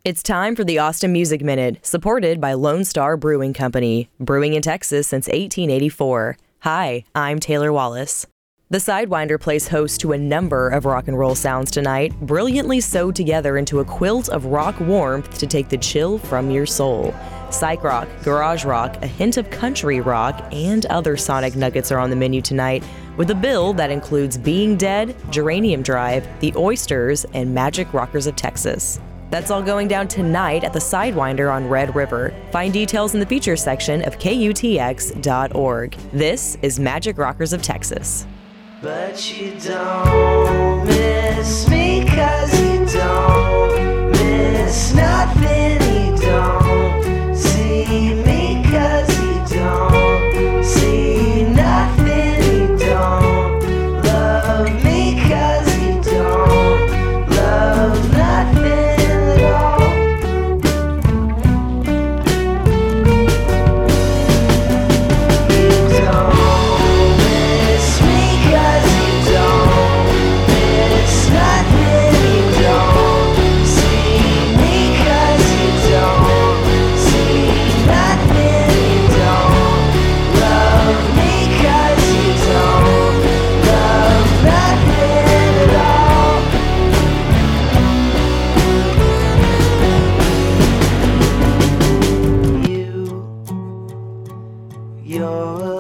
It's time for the Austin Music Minute, supported by Lone Star Brewing Company, brewing in Texas since 1884. Hi, I'm Taylor Wallace. The Sidewinder plays host to a number of rock and roll sounds tonight, brilliantly sewed together into a quilt of rock warmth to take the chill from your soul. Psych rock, garage rock, a hint of country rock, and other sonic nuggets are on the menu tonight, with a bill that includes Being Dead, Geranium Drive, The Oysters, and Magic Rockers of Texas. That's all going down tonight at the Sidewinder on Red River. Find details in the features section of KUTX.org. This is Magic Rockers of Texas. But you don't miss me 'cause you don't miss nothing. You don't see me 'cause you don't see nothing. You don't love me 'cause you don't love nothing. You're